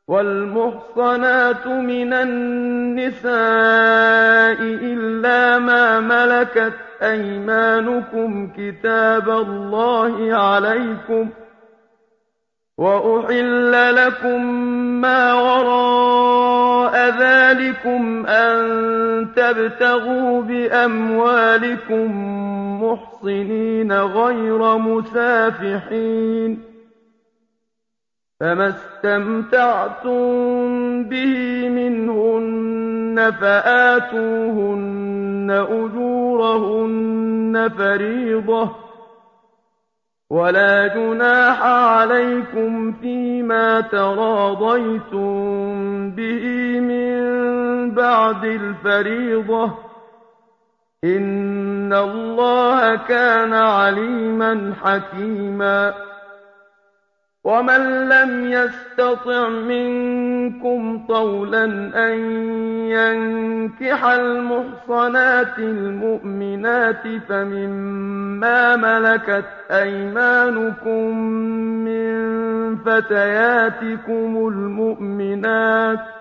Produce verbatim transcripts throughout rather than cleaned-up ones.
وَالْمُحْصَنَاتُ مِنَ النِّسَاءِ إِلَّا مَا مَلَكَتْ أَيْمَانُكُمْ كِتَابَ اللَّهِ عَلَيْكُمْ ۚ وَأُحِلَّ لَكُم مَّا وَرَاءَ ذَٰلِكُمْ أَن تَبْتَغُوا بِأَمْوَالِكُم مُّحْصِنِينَ غَيْرَ مُسَافِحِينَ ۚ فَمَا اسْتَمْتَعْتُم بِهِ مِنْهُنَّ فَآتُوهُنَّ أُجُورَهُنَّ فَرِيضَةً ۚ وَلَا جُنَاحَ عَلَيْكُمْ فِيمَا تَرَاضَيْتُم بِهِ مِن بَعْدِ الْفَرِيضَةِ ۚ إِنَّ اللَّهَ كَانَ عَلِيمًا حَكِيمًا. وَمَن لَّمْ يَسْتَطِعْ مِنكُمْ طَوْلًا أَن يَنكِحَ الْمُحْصَنَاتِ الْمُؤْمِنَاتِ فَمِمَّا مَلَكَتْ أَيْمَانُكُم مِّن فَتَيَاتِكُمُ الْمُؤْمِنَاتِ ۚ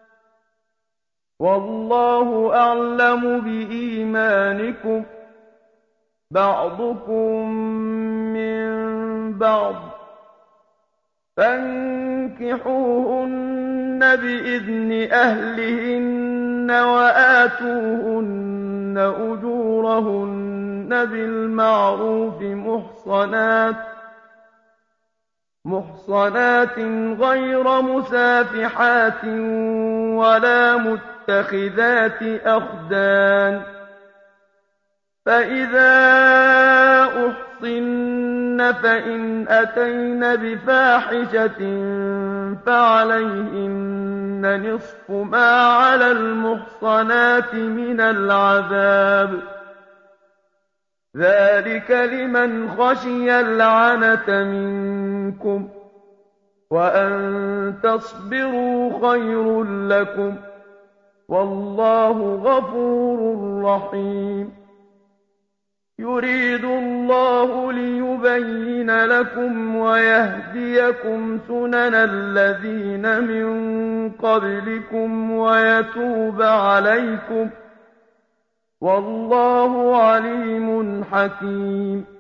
وَاللَّهُ أَعْلَمُ بِإِيمَانِكُم ۚ بَعْضُكُم مِّن بَعْضٍ ۚ فَانكِحُوهُنَّ بِإِذْنِ أَهْلِهِنَّ وَآتُوهُنَّ أُجُورَهُنَّ بِالْمَعْرُوفِ مُحْصَنَاتٍ غَيْرَ مُسَافِحَاتٍ وَلَا مُتَّخِذَاتِ أَخْدَانٍ ۚ فَإِذَا أُحْصِنَّ فَإِنْ أَتَيْنَ بِفَاحِشَةٍ فَعَلَيْهِنَّ نِصْفُ مَا عَلَى الْمُحْصَنَاتِ مِنَ الْعَذَابِ ۚ ذَٰلِكَ لِمَنْ خَشِيَ الْعَنَتَ مِنكُمْ ۚ وَأَن تَصْبِرُوا خَيْرٌ لَّكُمْ ۗ وَاللَّهُ غَفُورٌ رَّحِيمٌ. يُرِيدُ اللَّهُ لِيُبَيِّنَ لَكُمْ وَيَهْدِيَكُمْ سُنَنَ الَّذِينَ مِن قَبْلِكُمْ وَيَتُوبَ عَلَيْكُمْ ۗ وَاللَّهُ عَلِيمٌ حَكِيمٌ.